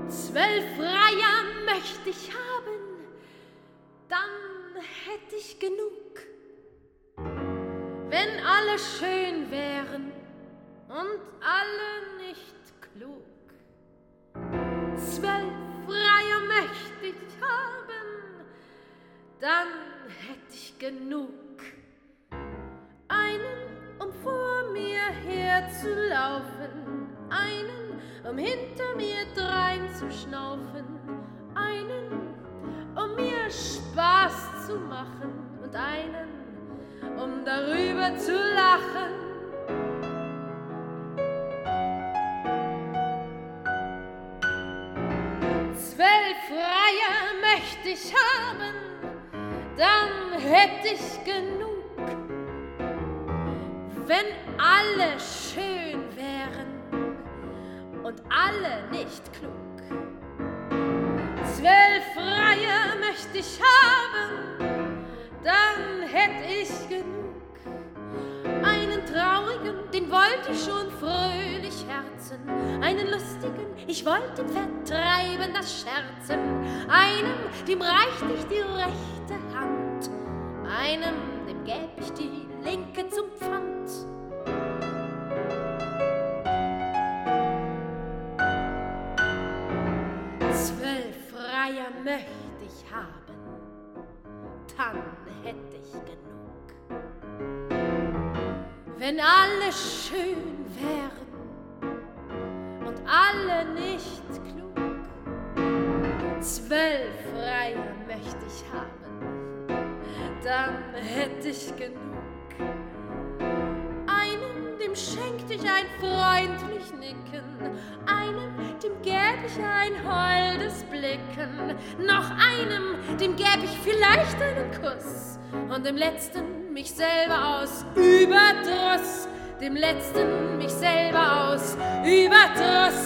12 Freier möcht ich haben, dann hätt ich genug. Wenn alle schön wären und alle nicht klug. 12 Freier möcht ich haben, dann hätt ich genug. Einen, um vor mir herzulaufen, einen, um hinter mir drein zu schnaufen, einen, um mir Spaß zu machen und einen, um darüber zu lachen. Freier möcht ich haben, dann hätt ich genug. Wenn alle schön wären und alle nicht klug. 12 Freier möcht ich haben, dann hätt ich genug. Einen traurigen, den wollt ich schon fröhlich herzen. Einen lustigen, ich wollt ihn vertreiben, das Scherzen. Einem, dem reicht ich die rechte Hand. Einem, dem gäb ich die linke zum Pfand. Zwölf Freier möcht ich haben, dann hätt ich genug. Wenn alle schön wären und alle nicht klug. 12 Freier möcht ich haben, dann hätt ich genug. Einem, dem schenkt ich ein freundlich Nicken, einem, dem gäb ich ein holdes Blicken, noch einem, dem gäb ich vielleicht einen Kuss und dem letzten mich selber aus Überdruss, dem letzten mich selber aus Überdruss.